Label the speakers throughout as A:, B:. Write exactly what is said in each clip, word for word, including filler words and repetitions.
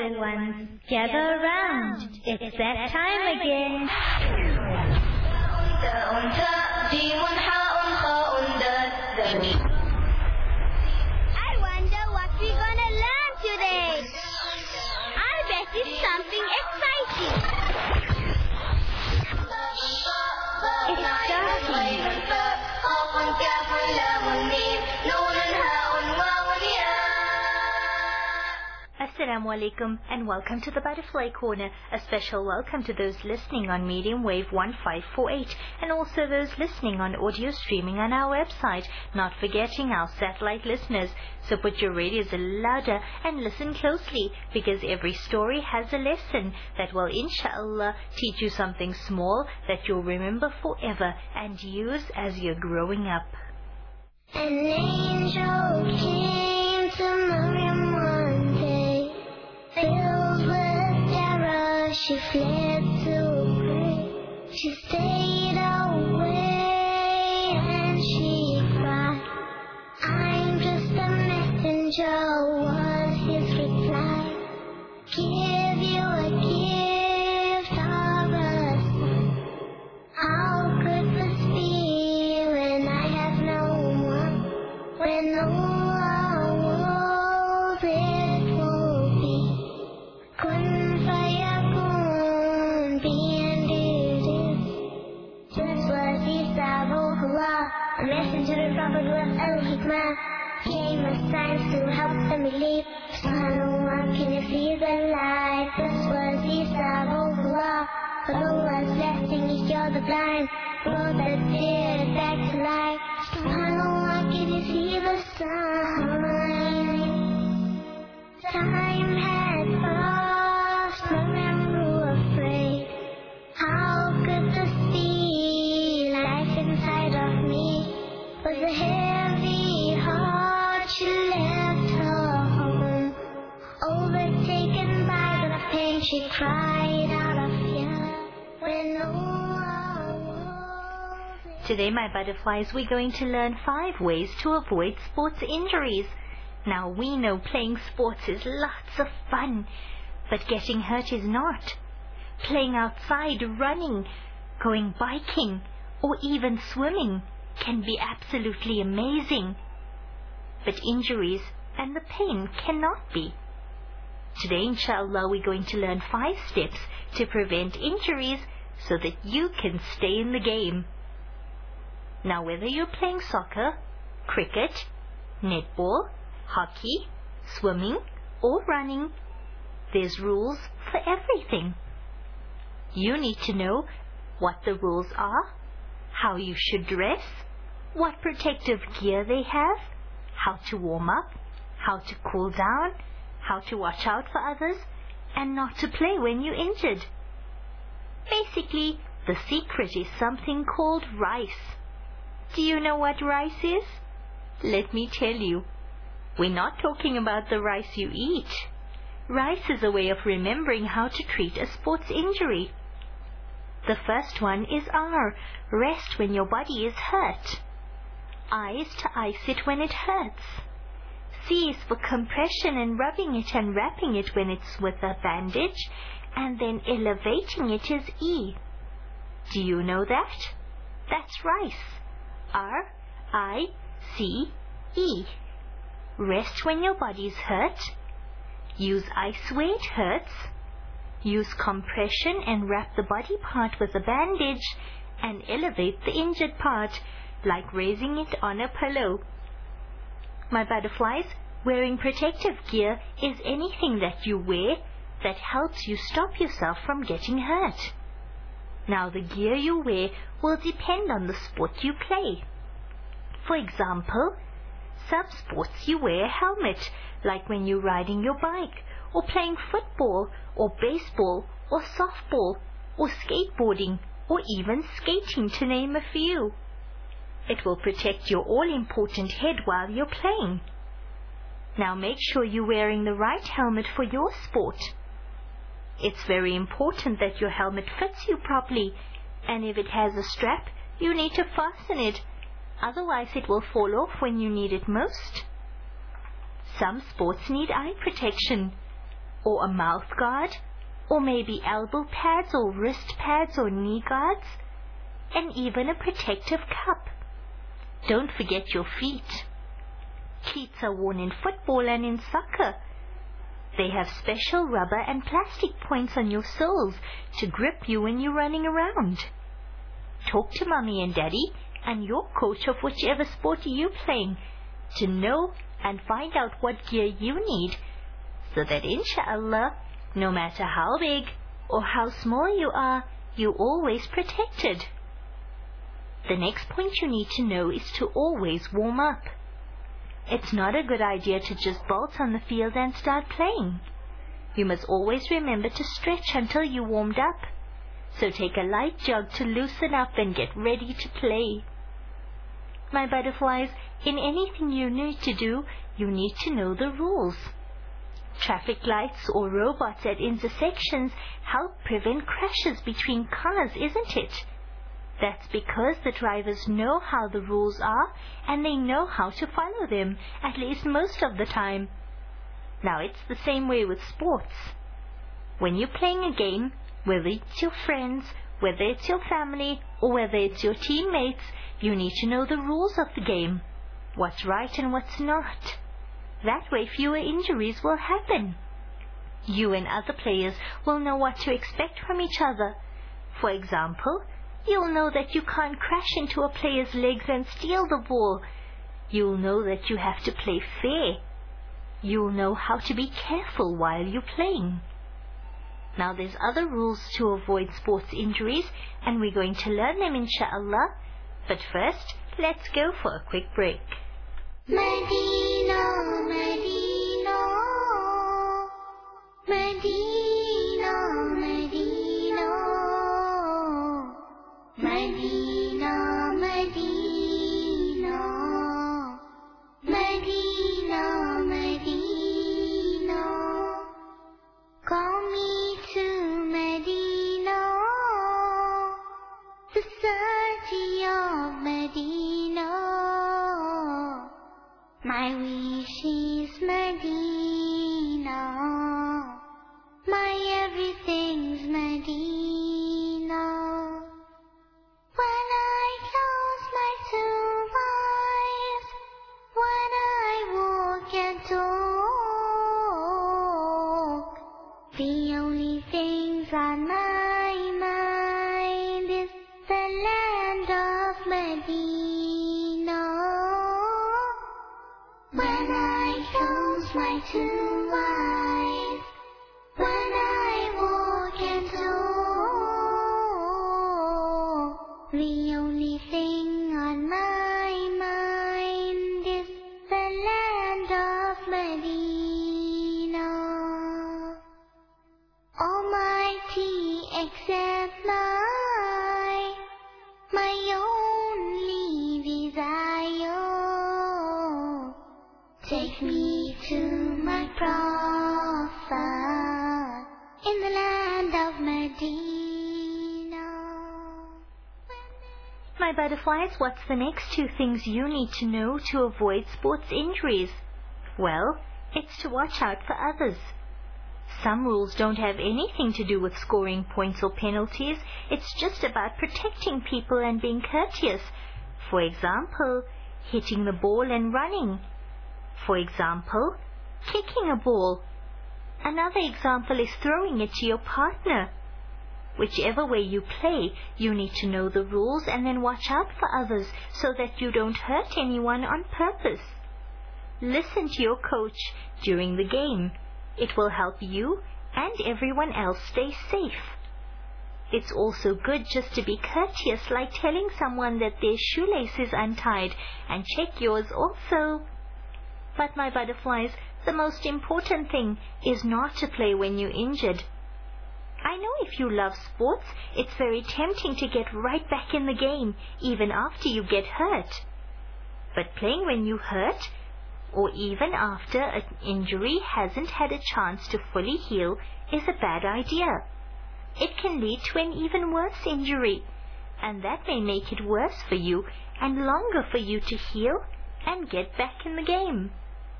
A: little ones, gather around. It's that time again.
B: I wonder what we're gonna learn today. I bet it's something exciting.
A: It's starting. Assalamu alaikum and welcome to the Butterfly Corner. A special welcome to those listening on medium wave one five four eight and also those listening on audio streaming on our website, not forgetting our satellite listeners. So put your radios louder and listen closely, because every story has a lesson that will inshallah teach you something small that you'll remember forever and use as you're growing up.
B: An angel came to Maryam one day, filled with terror, she fled to pray. She stayed away and she cried, I'm just a messenger, was his reply. Give you a gift of a son. How could this be when I have no one? When no one knows it will be. Kun fayakun, be and it is. This was Isa Ruhullah, a messenger and prophet with al-Hikmah. Came with signs to help them believe. Subhanallah, can you see the light? This was Isa Ruhullah, for Allah's blessing is cure the blind, brought the dead back to life. Subhanallah, can you see the sign? Time had passed, Maryam grew afraid. How could this be? Life inside of me was a heavy heart. She left her home, overtaken by the pain. She cried out of fear when no one was.
A: Today, my butterflies, we're going to learn five ways to avoid sports injuries. Now, we know playing sports is lots of fun, but getting hurt is not. Playing outside, running, going biking, or even swimming can be absolutely amazing. But injuries and the pain cannot be. Today, inshallah, we're going to learn five steps to prevent injuries so that you can stay in the game. Now, whether you're playing soccer, cricket, netball, hockey, swimming, or running, there's rules for everything. You need to know what the rules are, how you should dress, what protective gear they have, how to warm up, how to cool down, how to watch out for others, and not to play when you're injured. Basically, the secret is something called rice. Do you know what rice is? Let me tell you. We're not talking about the rice you eat. Rice is a way of remembering how to treat a sports injury. The first one is R, rest when your body is hurt. I is to ice it when it hurts. C is for compression and rubbing it and wrapping it when it's with a bandage, and then elevating it is E. Do you know that? That's rice. R, I, C, E. Rest when your body's hurt. Use ice where it hurts. Use compression and wrap the body part with a bandage, and elevate the injured part, like raising it on a pillow. My butterflies, wearing protective gear is anything that you wear that helps you stop yourself from getting hurt. Now, the gear you wear will depend on the sport you play. For example, some sports you wear a helmet, like when you're riding your bike, or playing football, or baseball, or softball, or skateboarding, or even skating, to name a few. It will protect your all-important head while you're playing. Now, make sure you're wearing the right helmet for your sport. It's very important that your helmet fits you properly, and if it has a strap, you need to fasten it. Otherwise, it will fall off when you need it most. Some sports need eye protection. or a mouth guard, or maybe elbow pads or wrist pads or knee guards, and even a protective cup. Don't forget your feet. Cleats are worn in football and in soccer. They have special rubber and plastic points on your soles to grip you when you're running around. Talk to Mommy and Daddy and your coach of whichever sport you're playing to know and find out what gear you need, so that inshallah, no matter how big or how small you are, you're always protected. The next point you need to know is to always warm up. It's not a good idea to just bolt on the field and start playing. You must always remember to stretch until you warmed up. So take a light jog to loosen up and get ready to play. My butterflies, in anything you need to do, you need to know the rules. Traffic lights or robots at intersections help prevent crashes between cars, isn't it? That's because the drivers know how the rules are and they know how to follow them, at least most of the time. Now it's the same way with sports. When you're playing a game, whether it's your friends, whether it's your family, or whether it's your teammates, you need to know the rules of the game, what's right and what's not. That way fewer injuries will happen. You and other players will know what to expect from each other. For example, you'll know that you can't crash into a player's legs and steal the ball. You'll know that you have to play fair. You'll know how to be careful while you're playing. Now there's other rules to avoid sports injuries, and we're going to learn them inshallah. But first, let's go for a quick break.
B: Medina, Medina, Medina, Medina, Medina, Medina, Medina, Medina. Call me to Medina, the city of Medina. My wish is Medina, my everything's Medina. When I close my two eyes, when I walk and talk, the only things on my mind is the land of Medina. When I close my two eyes, when I walk and talk, the only thing on my mind is the land of Medina. Almighty, accept my, my only desire. Take me to my prophet in the land of Medina.
A: My butterflies, what's the next two things you need to know to avoid sports injuries? Well, it's to watch out for others. Some rules don't have anything to do with scoring points or penalties. It's just about protecting people and being courteous. For example, hitting the ball and running. For example, kicking a ball. Another example is throwing it to your partner. Whichever way you play, you need to know the rules and then watch out for others so that you don't hurt anyone on purpose. Listen to your coach during the game. It will help you and everyone else stay safe. It's also good just to be courteous, like telling someone that their shoelace is untied, and check yours also. But my butterflies, the most important thing is not to play when you're injured. I know if you love sports, it's very tempting to get right back in the game, even after you get hurt. But playing when you hurt, or even after an injury hasn't had a chance to fully heal, is a bad idea. It can lead to an even worse injury, and that may make it worse for you and longer for you to heal and get back in the game.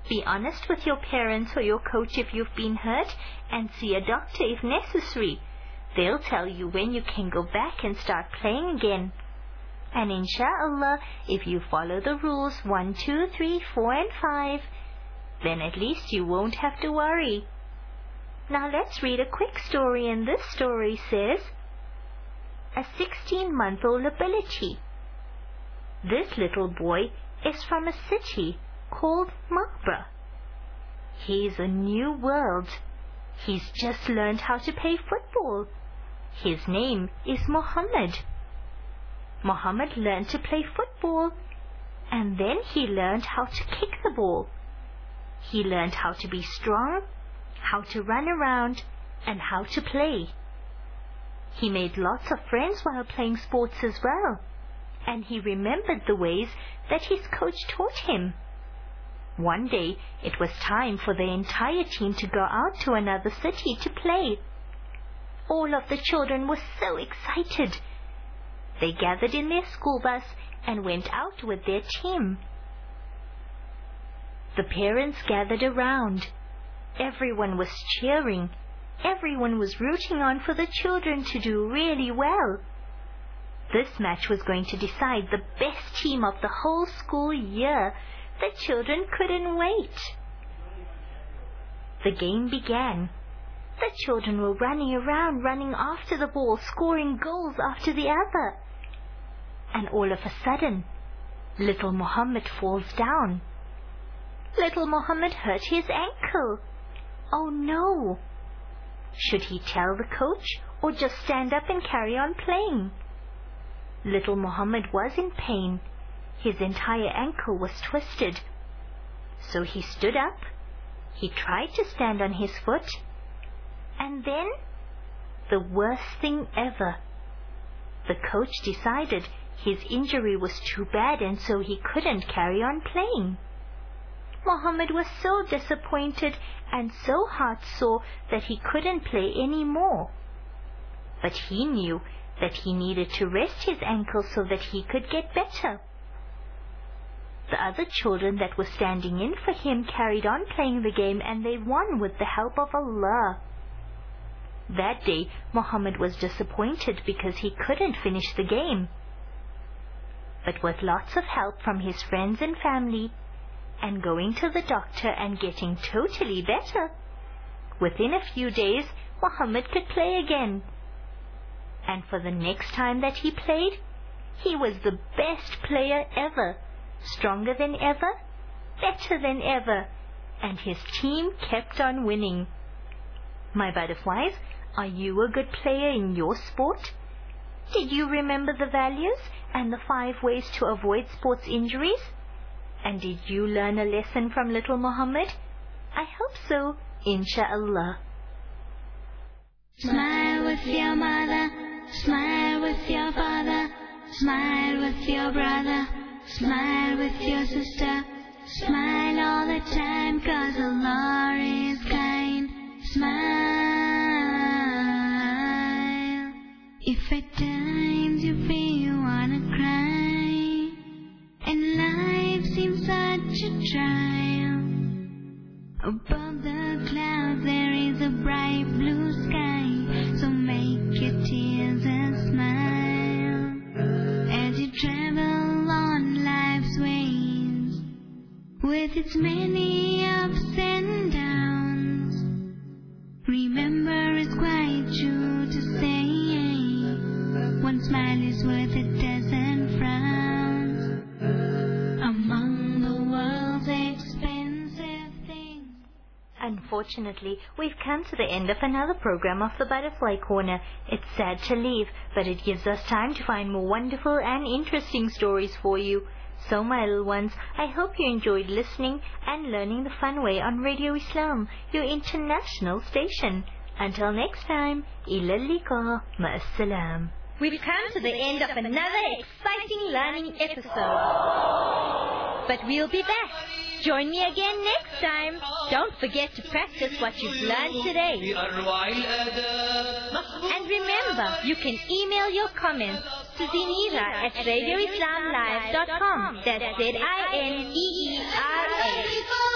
A: Be honest with your parents or your coach if you've been hurt, and see a doctor if necessary. They'll tell you when you can go back and start playing again. And inshallah, if you follow the rules one, two, three, four, and five, then at least you won't have to worry. Now let's read a quick story, and this story says, A sixteen-month-old ability. This little boy is from a city called Marlborough. He's a new world. He's just learned how to play football. His name is Muhammad. Muhammad learned to play football, and then he learned how to kick the ball. He learned how to be strong, how to run around, and how to play. He made lots of friends while playing sports as well, and he remembered the ways that his coach taught him. One day, it was time for the entire team to go out to another city to play. All of the children were so excited. They gathered in their school bus and went out with their team. The parents gathered around. Everyone was cheering. Everyone was rooting on for the children to do really well. This match was going to decide the best team of the whole school year. The children couldn't wait. The game began. The children were running around, running after the ball, scoring goals after the other. And all of a sudden, little Muhammad falls down. Little Muhammad hurt his ankle. Oh no! Should he tell the coach or just stand up and carry on playing? Little Muhammad was in pain. His entire ankle was twisted. So he stood up. He tried to stand on his foot. And then, the worst thing ever. The coach decided his injury was too bad, and so he couldn't carry on playing. Muhammad was so disappointed and so heartsore that he couldn't play any more. But he knew that he needed to rest his ankle so that he could get better. The other children that were standing in for him carried on playing the game, and they won with the help of Allah. That day, Muhammad was disappointed because he couldn't finish the game. But with lots of help from his friends and family, and going to the doctor and getting totally better, within a few days, Muhammad could play again. And for the next time that he played, he was the best player ever, stronger than ever, better than ever, and his team kept on winning. My butterflies, are you a good player in your sport? Did you remember the values and the five ways to avoid sports injuries? And did you learn a lesson from little Muhammad? I hope so, inshallah.
B: Smile with your mother, smile with your father, smile with your brother, smile with your sister. Smile all the time, 'cause Allah is kind. Smile. If at times you feel you wanna cry, and life seems such a trial, above the clouds there is a bright blue sky. So make your tears a smile as you travel on life's ways, with its many ups and downs. Remember, it's quite true to say, one smile is worth a dozen frowns. Among the world's expensive things.
A: Unfortunately, we've come to the end of another program of the Butterfly Corner. It's sad to leave, but it gives us time to find more wonderful and interesting stories for you. So, my little ones, I hope you enjoyed listening and learning the fun way on Radio Islam, your international station. Until next time, ila liqa, ma'assalam. We've come to the end of another exciting learning episode. But we'll be back. Join me again next time. Don't forget to practice what you've learned today. And remember, you can email your comments to Zinera at radio islam live dot com. That's Z I N E E R A.